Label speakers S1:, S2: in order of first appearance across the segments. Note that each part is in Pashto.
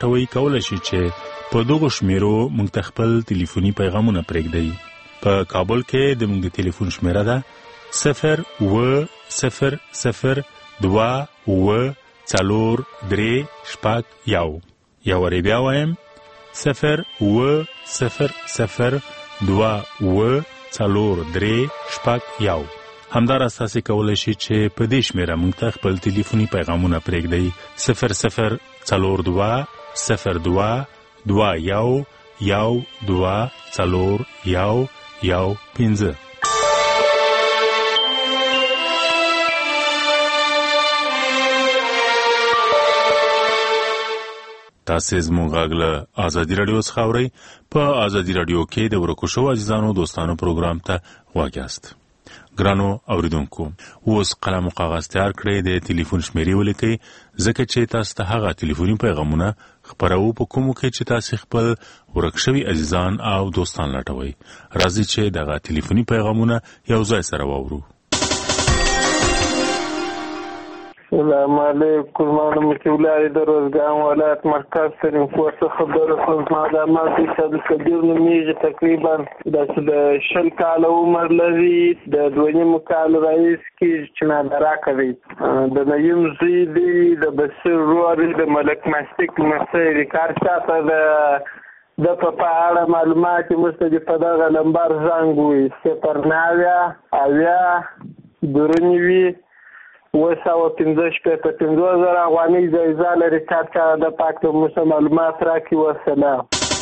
S1: لټوي کولای شي چې په دغو شمیرو موږ ته خپل ټلیفوني پیغامونه پرېږدئ. په کابل کې د موږ د ټلیفون شمیره ده 0800243 یا وری بیا وایم 0800243 همدار اساسي کولای شي چې په دې شمیره موږ ته خپل ټلیفوني پیغامونه پرېږدئ 00221924115. تاسو زموږ غږ له ازادي رادیو څخه اورئ. په ازادي رادیو کې د ورکو شوو عزیزانو دوستانو پروګرام ته غوږ یاست. ګرانو اوریدونکو، اوس قلم او کاغذ تیار کړئ، د ټلیفون شمیرې ولیکئ، ځکه چې تاسو ته هغه ټلیفوني پیغامونه خپروو په کومو کې چې تاسو خپل ورک شوي عزیزان او دوستان لټوئ. راځئ چې دغه ټلیفوني پیغامونه یو ځای سره واورو.
S2: السلام علیکم. معلومه متولای د روزګان ولایت مرکز ترین فورس خبره کوم. معلومات د صد کبیر نومیږي، تقریبا د 20 کال عمر لري، د 2.5 کال رئیس کې چنادرا کوي، د نیم زوی دی، د بصیر رواري، د ملک مستک مسیر کار چاته د په اړه معلومات مستجب په دغه نمبر زنګ وي 09 215 افغانۍ جایزه لري. کار چا د پاک ته معلومات راکړي. والسلام.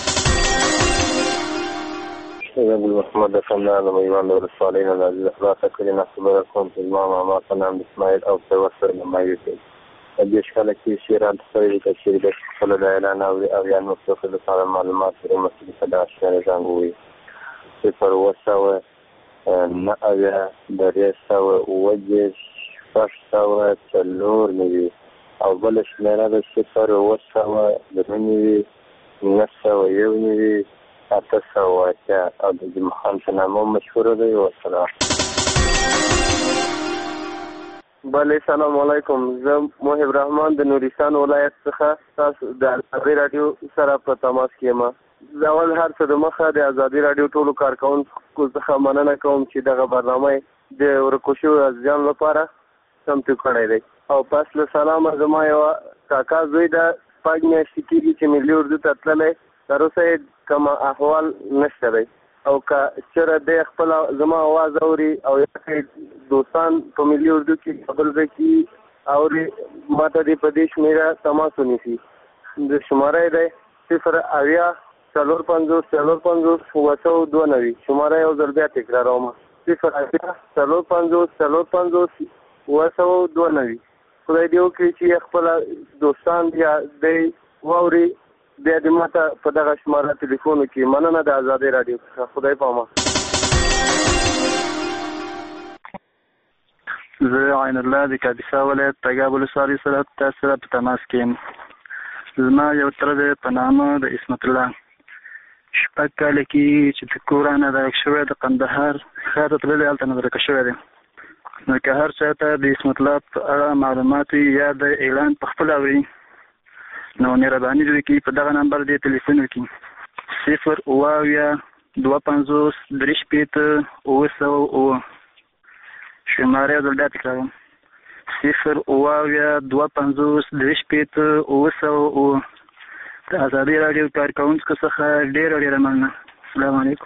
S3: ابو محمد فنان ایمان ولسوالۍ نه د خلاصه کړي نه خبره کوم چې امام احمد نام اسماعیل او پروفیسور نمایي کې د دې شکل کې شیران سره د شریک خپل د اعلان او یا نو څه د سره معلومات لري مسلې په داسې ځانګوي چې پر وساوه نه اویا د ریساوه وجه فاشتاوه څلور نیوي او بل شمیره د 0 د نیوي 9 نیوي 8 او د جمخان په نامه مشهور دی. والسلام. بله سلام علیکم. زه محب رحمان د نورستان ولایت څخه تاسو د ازادي رادیو سره په تماس کې یم. اول هر څه د مخه د ازادي رادیو ټولو کارکونکو څخه مننه کوم چې دغه برنامه د ورکو شویو عزیزانو لپاره چمتو کړی دی. او پس له سلامه زما یو کاکا زوی د 5 میاشتې کېږي چې ملي اردو ته تللی، تر اوسه یې کوم احوال نشته دی. او که چېرې دی خپل زما اواز اوري او یا دوستان په ملي اردو کې خبر وکړي اوري، ماته دې په دې شمیره تماس ونیسي. د شماره دی 0804545 شماره یو ځل بیا تکراروم 0804545 خدای دې وکړي چې خپل دوستان یا دی واوري بیا دې ماته په دغه شماره ټلیفون وکړي. مننه د ازادي رادیو څخه. خدای پامان.
S4: زه عین الله د کاپیسا ولایت تګاب ولسوالۍ سره تاسو سره په تماس کې یم. زما یو تره دی په نامه د اسمت الله، 6 کاله کې چې د کورانه درک شوی د قندهار ښار ته تللی، هلته نه درک شوی دی. نو که هر چا ته د اسمت الله په اړه معلومات یا د اعلان په خپل اوري نو مهرباني وکړي په دغه نمبر دې ټلیفون وکړي 0 شماره یو ځل بیا تکراروم 0 د ازادي راډیو کارکونکو څخه ډېره مننه. السلام علیکم.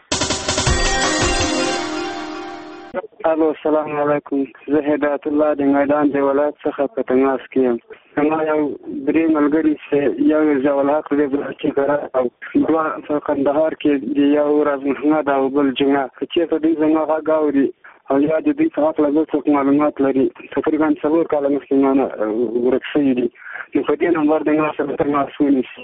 S2: الو السلام علیکم. زه هدایت الله د میدان د ولایت څخه په تماس کې یم. زما یو درې ملګري چې یو ځوالحق دی چې او دوه په کندهار کې دی، یو ورځ محمد او بل جمعه چې په دې زما غږ اوري او یا د دې په اړه څه معلومات لري. تقریبا 4 کاله مخکې مانه ورک شوي دي. نو په دې نمبر د ما سره تماس ونیسي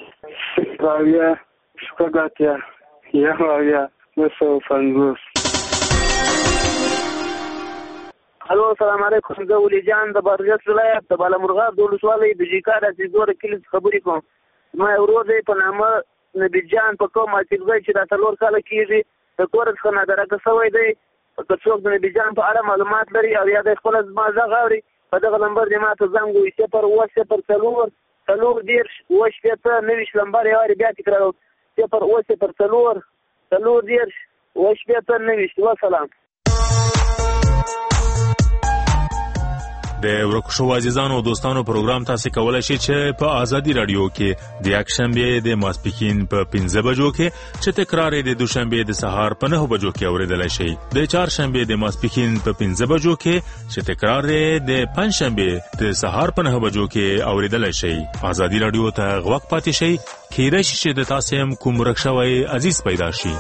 S2: 0
S5: الو السلام علیکم. زه ولی جان د بادغیس ولایت د بالامرغاب د ولسوالۍ د جیکار د زوره کلی خبرې کوم. ما یو ورور دی په نامه نبی جان په کومه کې چې دا 4 کاله کېږي د کور څخه نه درک شوی دی. که څوک د نبی جان په اړه معلومات لري او یا د خپل زما غاوري په دغه نمبر دې ماته زنګ وي 0 0 4 40 اوه 90 نمبر یې واري بیا تکرار 0 40 اوه 90 وسلام.
S1: د ورکو شو عزیزانو او دوستانو پروګرام تاسو کولای شئ چې په ازادي رادیو کې د یکشنبه د ماسپښین په 15 بجو کې چې تکرار د دوشنبه د سهار په 9 بجو کې اوریدلای شئ. د چهارشنبه د ماسپښین په 15 بجو کې چې تکرار د پنځشنبه د سهار په 9 بجو کې اوریدلای شئ. ازادي رادیو ته غوږ پاتې شئ کیدای شي چې د تاسو هم کوم ورکشوي عزیز پیدا شي.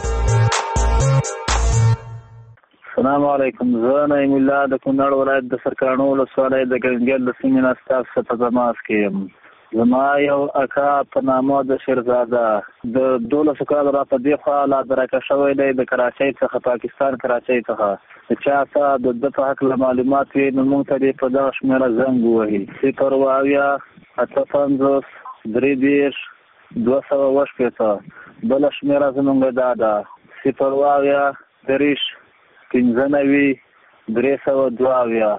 S4: السلام علیکم. زه نعیم الله د کونړ ولایت د سرکانو ولسوالۍ د ګنګل د سیمې نه ستاسو څخه په تماس کې یم. زما یو اکا په نامه د شیرزاده د 12 کالو را په دې خوا لا درکه شوی دی د کراچۍ څخه پاکستان کراچۍ څخه چې چاته د ده په حق معلومات وي نو موږ ته دې په دغه شمېره زنګ ووهي 0 58 280 بله شمېره زموږ دا ده 0 30 15 302.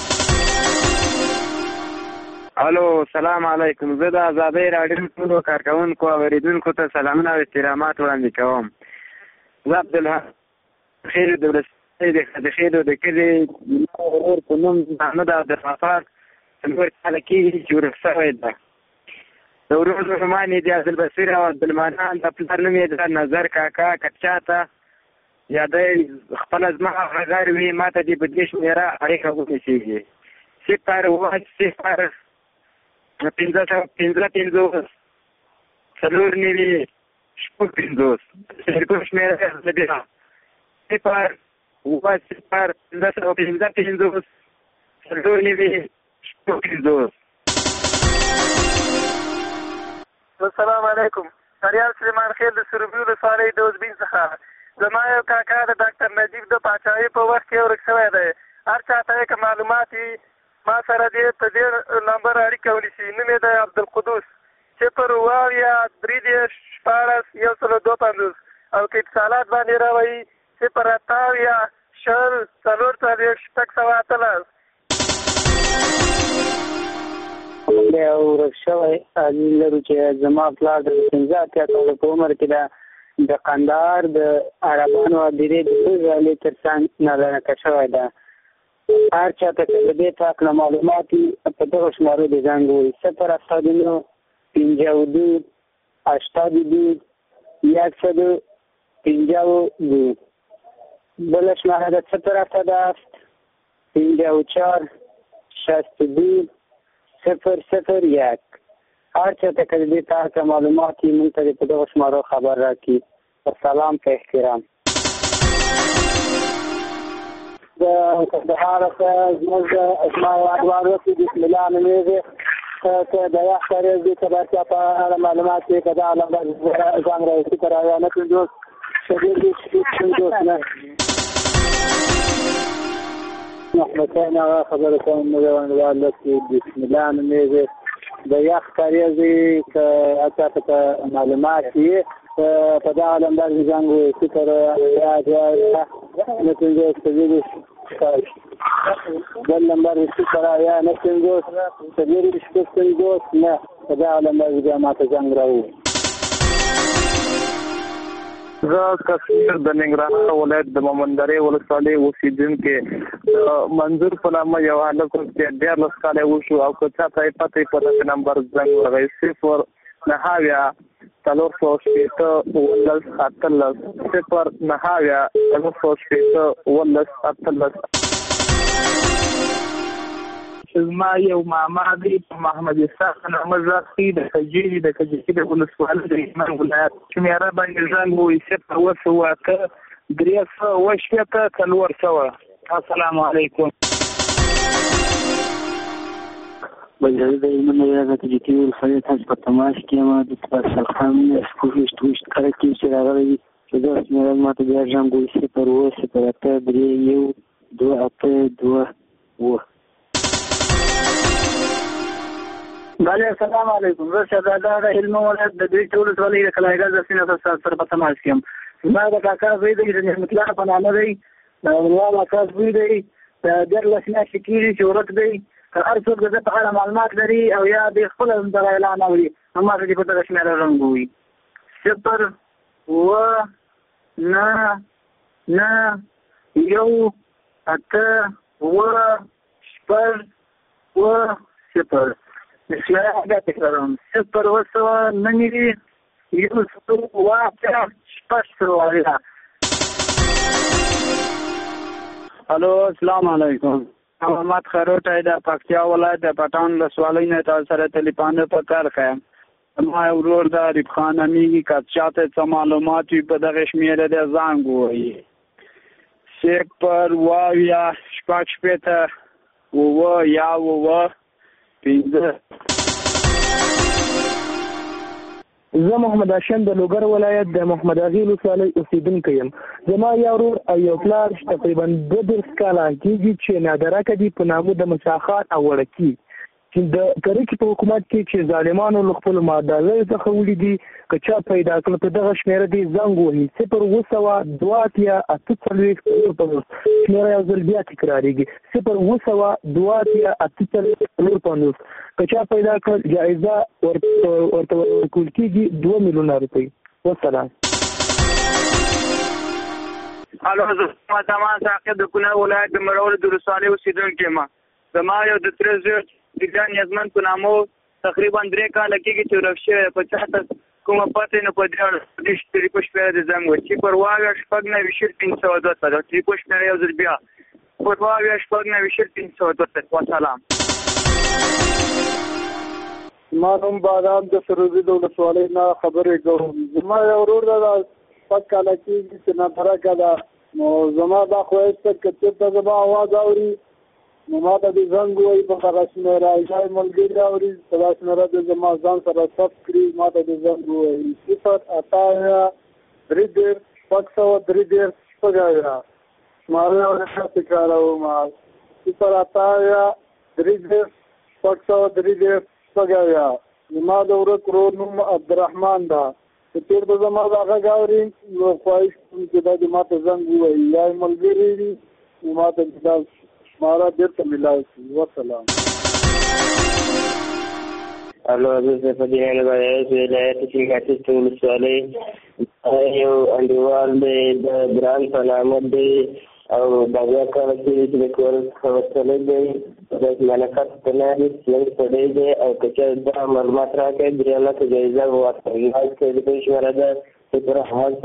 S3: الو سلام علیکم. زه د ازادۍ راډیو ټولو کارکوونکو او اورېدونکو ته سلامونه او احترامات وړاندې کوم. زه عبدالخیر د خیرو د کلي ورور په نوم محمد عبدالغفار څلور کاله کېږي چې ورک شوی ده. د ورور نومان یې د عبدالبصیر او عبدالمنان د پلار نوم یې د نظر کاکا کچاته یا د خپل زما غږار وي ما ته دې په دې شمېره اړیکه ونیسېږي 0 15 څلور نوي شپږ 50 سرکو شمېره زه بیا 0 15 څلور نوي شپږ 50.
S2: السلام علیکم. سریال سلیمان خیل د سروبي ولسوالۍ د اوزبین څخه. زما یو کاکا د ډاکټر نجیب د پاچاهۍ په وخت کې ورک شوی دی. هر چاته یې که معلومات وي ما سره دې په دې نمبر اړیکه ونیسي. نوم یې دی عبدالقدوس 0 30 16 152 او که اتصالات باندې راوایي 0 شل 4 618.
S5: یو ورک شوی علي لرو چې زما پلار د 15 کاله په عمر کې ده د قندهار د عربانو هدیرې د ځالې تر څنګ نادرکه شوی ده. هر چاته چې د دې په هکله معلومات وي په دغه شمارو د زنګ ووایي 0 52 82 152. بله شماره ده 0 54 62 001. هر چاته که د دې په هکله معلومات وي موږ ته په دغه شمارو خبر راکړي. سلام په احترام. د کندهار څخه زموږ اسماء انوار وکي بسم الله نومیږي که د یخ کاریز دي که د چا په اړه معلومات وي که دا لمبر زنګ راوستي که راویانه 50 شدید دي 50 نه محمدین هغه خبره کوم نو انوار وکي بسم الله نومیږي د یخ کاریز دي که چا په معلومات وي په دا لمبر زنګ وي 0 بل نمبر 0 نه په دا لمبر بیا ماته زنګ راوړي.
S2: زه کثیر د ننګرهار ولایت د مومندرې ولسوالۍ اوسېدونکی منظور په نامه یو هلک چې 14 کاله وشو او که چا ته یې پته یې په دغه نمبر زنګ ورغی 0 9 4 19
S4: زما یو ماما دی په محمد اسحاق نامه زاخي د کجيري د ولسوالۍ د ایمان ولایت شمېره باندې زنګ ووایي 0 السلام علیکم.
S5: بلدی د ایمان ولایت د کجيري ولسوالۍ تاسو په تماس کې یم د تبصر خان سپوږیشت کله کې چې راغلی چې دا شمېره ماته بیا زنګ ووایي 0
S4: بله السلام علیکم. زه شهزاده د هلمند ولایت د دوی ټول ولسوالۍ د کلاهګاه د سینې سره په تماس کې یم. زما د کاکا زوی دی د نعمت الله په نامه دی د الله کاکا زوی دی د 14 میاشتې کېږي چې ورک دی
S5: که هر څوک د ده په اړه معلومات لري او یا د خپله دغه اعلان اوري نو ما ته دې په دغه شمېره رنګ ووایي 0 اوه 9 9 1 8 اوه 6 اوه 0 شمېره بیا تکراروم 0 اوه 9 1 اوه 8
S4: الو السلام علیکم محمد خروټی د پکتیا ولایت د پټان ولسوالۍ نه تاسو سره ټلیفون په کار کوم. ما ورور د عریب خان امیږي که چاته څه معلومات وي په دغه شمېره د زنګ ووایي 0 اویا 6 اوه یا اوه 5.
S2: زه محمد هاشم د لوګر ولایت د محمد اغې ولسوالۍ اوسېدونکی یم. زما یو ورور او یو پلار تقریبا 2 کاله کېږي چې نادرکه دي په نامه د مساخات او وړکي چې د کرکې په حکومت کې چې ظالمانو له خپلو مادالیو څخه ولیدي که چا پیدا کړ په دغه شمېره دې زنګ ووهي 0 اوه 2 شمېره یو ځل بیا تکرارېږي 0 اوه 2 که چا پیدا کړ جایزه ورته ورکول کېږي 2 میلیونه روپۍ. والسلام.
S4: الو زه تمام ساقب د کونړ ولایت د مروړو د ولسوالۍ اوسېدونکی یم. زما یو د تره زوی د ګران یزمن په نامو تقریبا 3 کاله کېږي چې ورک شوی په چاته کومه پته نه په دې ټلیفون شمېره د زنګ وایي 0 اویا 6 ټلیفون شمېره یو ځل بیا 0 اویا 6 والسلام.
S6: ما نوم بادام د سروزي د ولسوالۍ نه خبرې کوم. زما یو ورور د 5 کاله کېږي چې نادرکه ده نو زما دا خواهش ده که چېرته زما اواز اوري نو ما ته دې زنګ ووایي په دغه شمېره یا یې ملګري اوري په دا شمېره دې زما ځان سره ثبت کړي ما ته دې زنګ ووایي 0 8 3 6 شماره ورته تکراروم 0 8 3 6 زما د ورور نوم عبدالرحمن ده چې چېرته زما دا غږ اوري نو خواهش کوم چې دا دې ما ته زنګ ووایي یا یې ملګري وي نو ما ته دا شماره بېرته میلاو شي. والسلام.
S3: الو زه سیفالدین البایز ولایت کې کاټیس ولسوالۍ یو انډیوال دی د ګران په نامه دی او دغه کار چې د کور څخه وتلی دی د ملکات په نامه سیل سړی دی او که چېرې دا معلومات راکړي 3 لکه جایزه ورکوي د کوم شمېره ده 0 8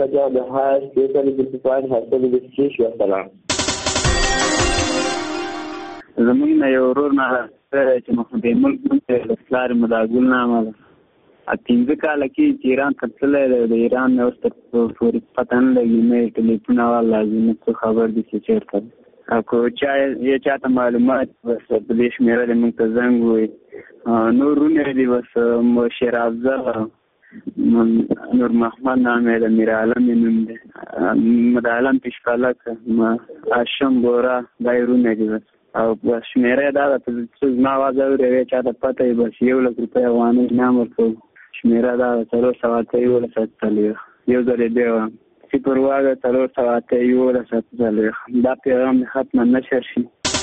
S3: والسلام.
S4: زمونږ نه یو ورور نه چې محمد ملک د پلار مو دا ګل نامه ده 15 کاله کې چې ایران ته تللی دی د ایران نه اوس تر پورې پته نه لګي نه یې ټلیفون اول لازم څه خبر دي چې چېرته او که چاته معلومات بس په دې شمېره دی موږ ته زنګ ووایي. نور وروڼه دي بس شیر افضل نور محمد نام یې د میر عالم یې نوم دی مد عالم پیشپالک هاشم بورا دا یې وروڼه دي بس او بس شمېره دا ده چې زما اواز اوري او چاته پته وي بس 1 لک روپۍ افغانۍ انعام ورکوو. شمېره دا ده 411 یو ځل یې بیا وایم 0 اویا 411 دا پیغام ختمه نشر شي.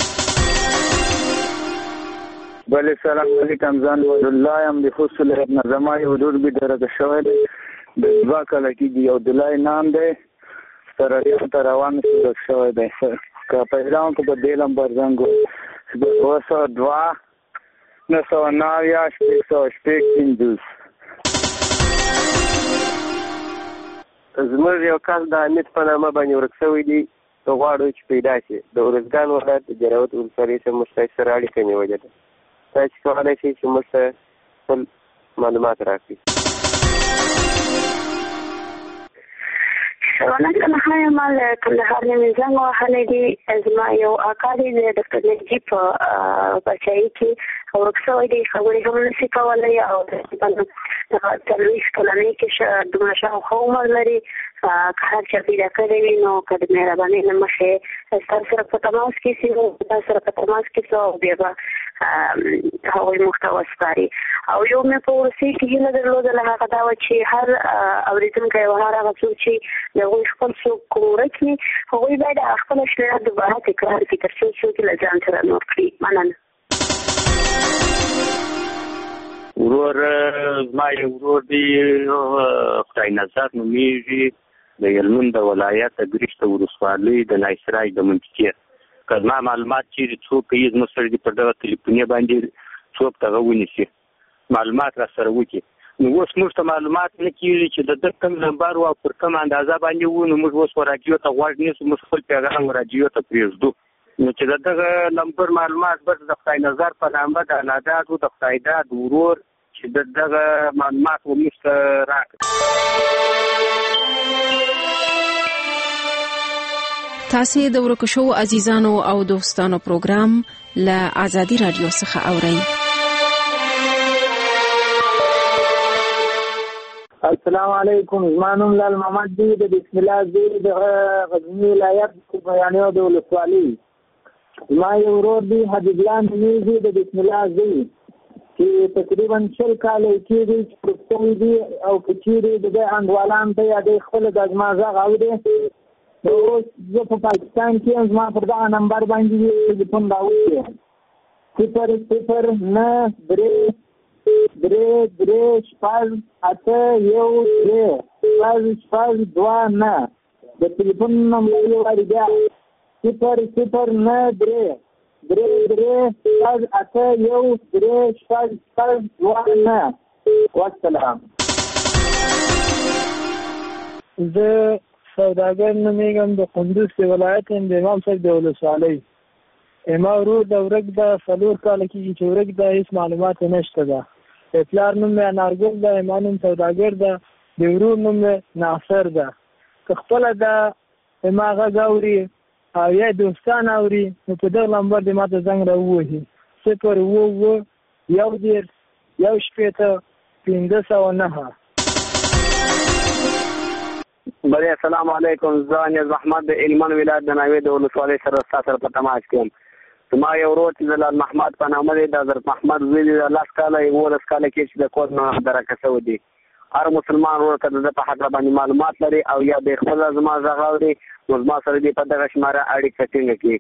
S6: بله سلام علیکم زان الله یم د فصل ابن زما یو ورور به درته شوی دی د 2 کاله کېږي یو دلای نام دی سره ته روان شوی دی که پیدا کو په دې نمبر زنګ 202 990
S3: زموږ یو کس د حمید په نامه باندې ورک شوی دی غواړو چې پیدا شي د ارزګان ولایت د جراوت ولسوالۍ سره موږ سره اړیکه نیولې ده تاسو کولی شئ چې موږ ته خپل معلومات راکړي.
S7: ولکه ښه یم له کندهار نه مې زنګ وهلی دی زما یو اکا دی د ډاکټر نجیب په بچایي کې ورک شوی دی خبرې هم نشي کولی او تقریبا 40 کلنۍ کې دومره شاوخوا عمر لري که هر چا پیدا کړی وي نو که د مهربانۍ نه مخې ستاسو سره په تماس کې سي تاسو سره په تماس کې سو او بیا به هغوی موږ ته وسپاري. او یو مې په وروستۍ کې هیله درلودله هغه دا وه چې هر اورېدونکی او هر هغه څوک چې د هغوی خپل څوک کوم ورک وي هغوی باید خپله شمېره دوباره تکرار کړي تر څو څوک یې له ځان سره نوټ کړي. مننه.
S8: ورور زما یو ورور دی خدای نظر نومیږي د هلمند د ولایت د ګرشته ولسوالۍ د نایسراج د منطقې که زما معلومات چیرې څوک کوي زموږ سره دې په دغه تلیفوني باندې څوک دغه ونیسي معلومات را سره وکړي نو اوس موږ ته معلومات نه کېږي چې د ده کوم نمبر و او پر کوم اندازه باندې و نو موږ اوس راډیو ته غوږ نیسو موږ خپل پیغام راډیو ته پرېږدو نو چې د دغه نمبر معلومات بس د خدای نظر په نامه د اناداتو د خدای داد ورور چې دغه معلومات موږ ته راکړي.
S9: تاسې د ورکو شوو عزیزانو او دوستانو پروګرام له آزادي رادیو څخه اورئ.
S10: السلام علیکم. زما نوم لال محمد دی د بسم الله زوی د غزني ولایت بیانیو د ولسوالۍ. زما یو ورور دی حبیب الله نومیږي د بسم الله زوی چې تقریبا 20 کاله کېږي چې پروفیسور دی او که چیرې د ده انډوالان ته یا دی خپله د زما غږ اوري نو اوس زه په پاکستان کې یم زما پر دغه نمبر باندې تلیفون راوړي 009-3-3-8-1-3 د تلیفون نمبر یو واري بیا 009-3-3-8-1-3 والسلام.
S6: زه سوداګر نومیږم د کندوز ولایت یم د امام صاحب د ولسوالۍ. ما ورور د ورک د 4 کاله کېږي چې ورک د هېڅ معلومات نشته ده. د پلار نوم یې انارګل ده، ما نوم سوداګر ده، د ورور نوم یې ناصر ده. که خپله د ما غږ اوري او یا دوستان اوري نو په دغه نمبر دې ما ته زنګ راووهي 0-1-1-1-509.
S8: بله السلام علیکم. زه نیاز محمد د هلمند ولایت د ناوې د ولسوالۍ سره ستا سره په تماس کې یم. زما یو ورور چې د لال محمد په نامه دی د حضرت محمد زوی دی د 10 کاله 11 کاله کې چې د کور نه درکه شوی دی. هر مسلمان ورور که د ده په حق باندې معلومات لري او یا د خپله زما غږ اوري نو زما سره دې په دغه شماره اړیکه ټینګه کړي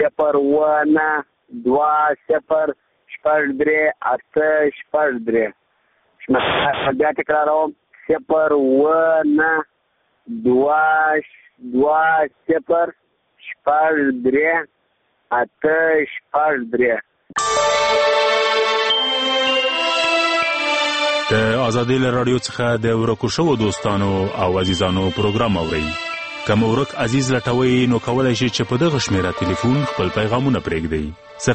S8: 0-1-2-0-8-3. بیا تکراروم 0-1-2-0-8-3.
S1: د آزادي رادیو څخه د ورکو شوو دوستانو او عزیزانو پروګرام اورئ. که مو ورک عزیز لټوئ نو کولی شئ چې په دغه شمیره تلیفون خپل پیغامونه پرېږدئ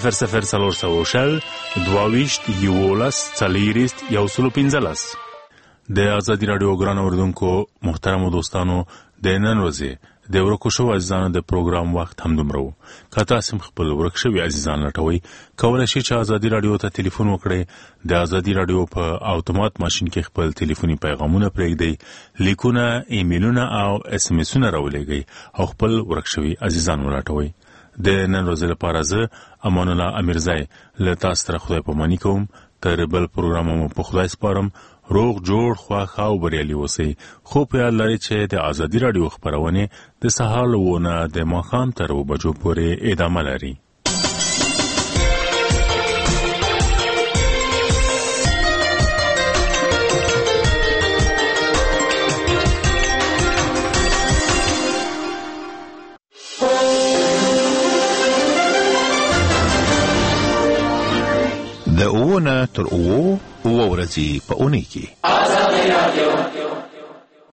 S1: 00420114015. د آزادي رادیو ګران اوریدونکو محترمو دوستانو د نن ورځې د ورکو شوو عزیزانو د پروګرام وخت هم دومره و. که تاسو خپل ورک شوي عزیزان لټوئ کولی شئ چې آزادي رادیو ته تلیفون وکړئ. د آزادي رادیو په اتومات ماشین کې خپل تلیفوني پیغامونه پرېږدئ، لیکونه، ایمیلونه او اس ام اسونه راولېږئ او خپل ورک شوي عزیزان ولټوئ. د نن ورځې لپاره زه امان الله امیرزی له تاسو سره خدای پاماني کوم. تر بل پروګرام مو په خدای سپارم. روغ جوړ خواښ او بریالي اوسئ. خو په یاد لرئ چې د آزادي رادیو خپرونې د سهار له 9 نه د ماښام تر 2 بجو پورې ادامه لري.
S11: د 9 تر 2 ورځې په اونۍ کې